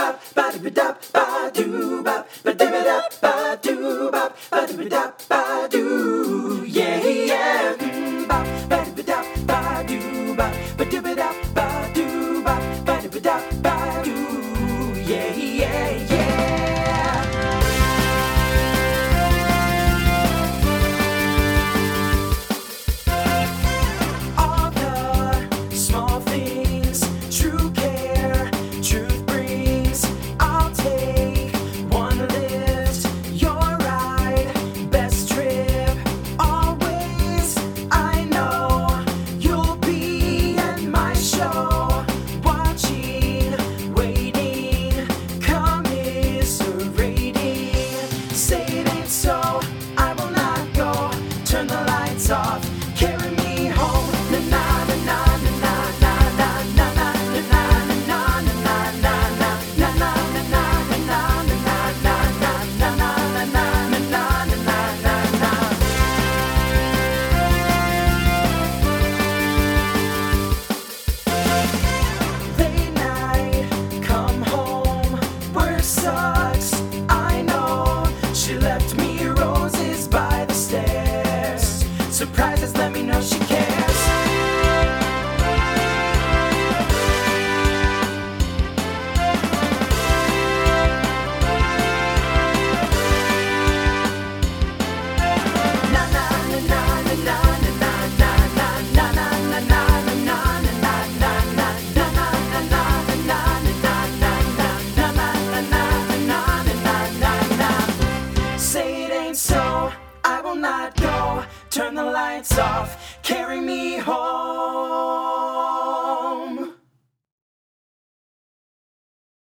bop, ba da ba da ba doo bop, ba da ba da ba doo bop, ba da ba da ba doo, yeah yeah. Bop, ba da ba da ba doo bop, ba da ba da ba doo bop, ba da ba da ba doo, yeah yeah yeah. All the small things, true care, truth brings. I'll take one lift, your ride, best trip. Always, I know you'll be at my show, watching, waiting, commiserating. Say it ain't so, I will not go. Turn the lights off, carry me home. Na na na na na na na na na na na na na na na late night, come home, work sucks, I know. She left me roses by the stairs. Surprises, let me know she cares. Na na na na na na na na na na na na na na na. Say it ain't so, I will not go. Turn the lights off, carry me home.